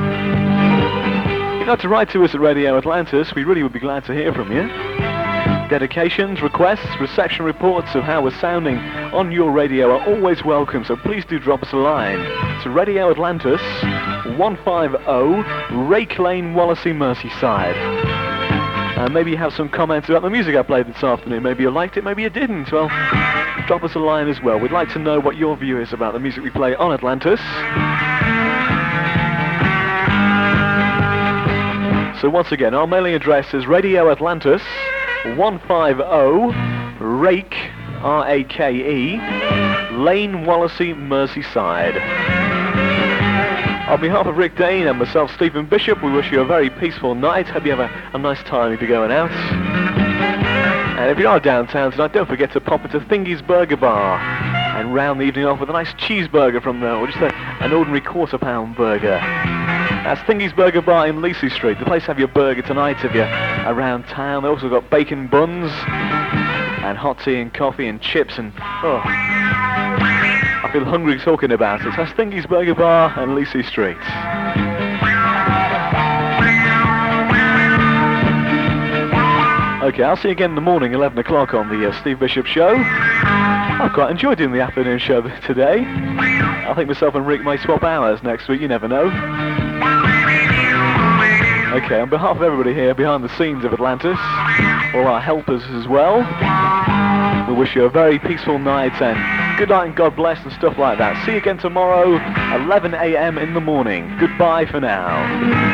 If you'd like to write to us at Radio Atlantis, we really would be glad to hear from you. Dedications, requests, reception reports of how we're sounding on your radio are always welcome, so please do drop us a line to Radio Atlantis, 150 Rake Lane, Wallasey, Merseyside. And maybe you have some comments about the music I played this afternoon. Maybe you liked it, maybe you didn't. Well, drop us a line as well. We'd like to know what your view is about the music we play on Atlantis. So once again, our mailing address is Radio Atlantis, 150 Rake, R-A-K-E, Lane, Wallasey, Merseyside. On behalf of Rick Dane and myself, Stephen Bishop, we wish you a very peaceful night. Hope you have a nice time if you're going out. And if you are downtown tonight, don't forget to pop into Thingy's Burger Bar and round the evening off with a nice cheeseburger from there, or just an ordinary quarter-pound burger. That's Thingy's Burger Bar in Lacey Street. The place to have your burger tonight if you're around town. They also got bacon buns and hot tea and coffee and chips and I feel hungry talking about it. So that's Thingy's Burger Bar and Lacey Street. Okay, I'll see you again in the morning, 11 o'clock on the Steve Bishop Show. I've quite enjoyed doing the afternoon show today. I think myself and Rick may swap hours next week, you never know. Okay, on behalf of everybody here behind the scenes of Atlantis, all our helpers as well, we wish you a very peaceful night and good night and God bless and stuff like that. See you again tomorrow, 11 a.m. in the morning. Goodbye for now.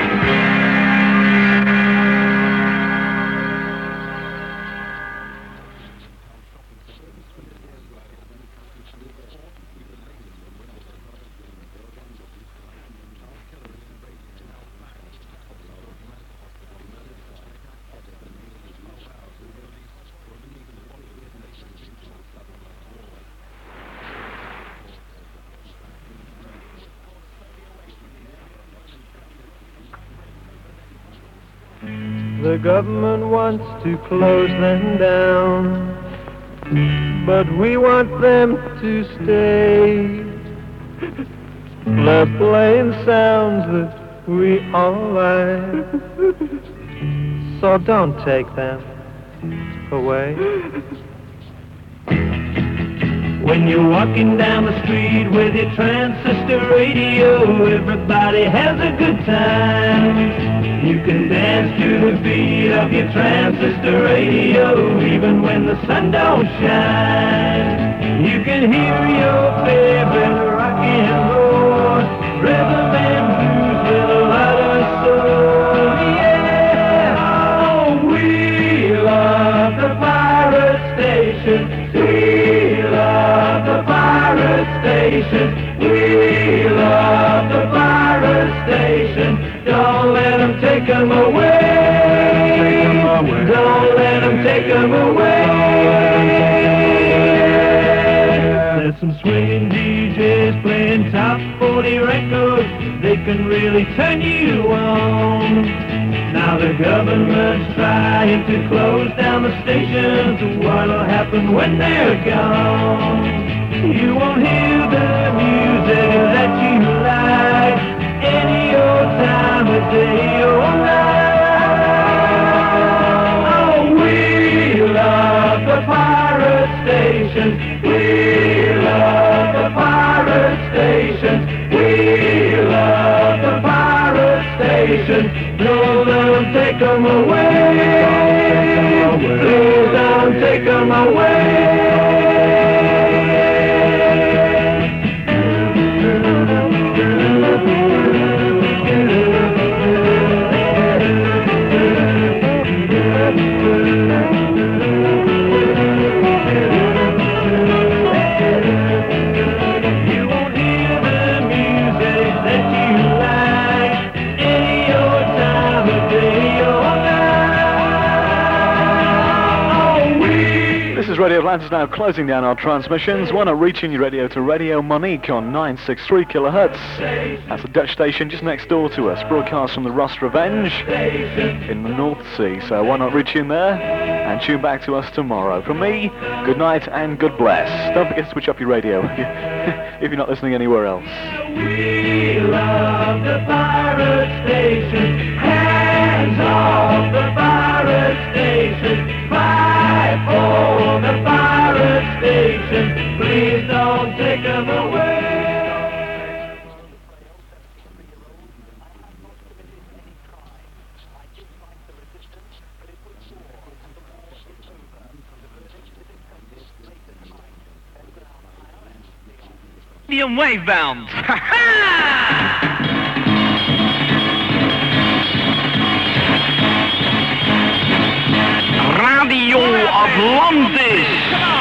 The government wants to close them down, but we want them to stay. They're playing sounds that we all like, so don't take them away. When you're walking down the street with your transistor radio, everybody has a good time. You can dance to the beat of your transistor radio, even when the sun don't shine. You can hear your favorite rock and roll, rhythm and blues with a lot of soul. Yeah, oh, we love the pirate station. We love the pirate station. We love the pirate station. Don't let them take them away. Don't let them take them away. There's some swinging DJs playing top 40 records. They can really turn you on. Now the government's trying to close down the stations. What'll happen when they're gone? You won't hear the music that you like any old time of day or night. Oh, we love the pirate station. We love the pirate station. We love the pirate station. Don't let them take them away. Please don't take them away. Radio Atlantis now closing down our transmissions. Why not reaching your radio to Radio Monique on 963 kilohertz. That's a Dutch station just next door to us, broadcast from the Ross Revenge in the North Sea. So why not reach in there and tune back to us tomorrow. From me, good night and good bless. Don't forget to switch up your radio if you're not listening anywhere else. We love the pirate station. Hands off the pirate station. Fight for the pirate station. Please don't take them away. Medium wave band. Radio Atlantis.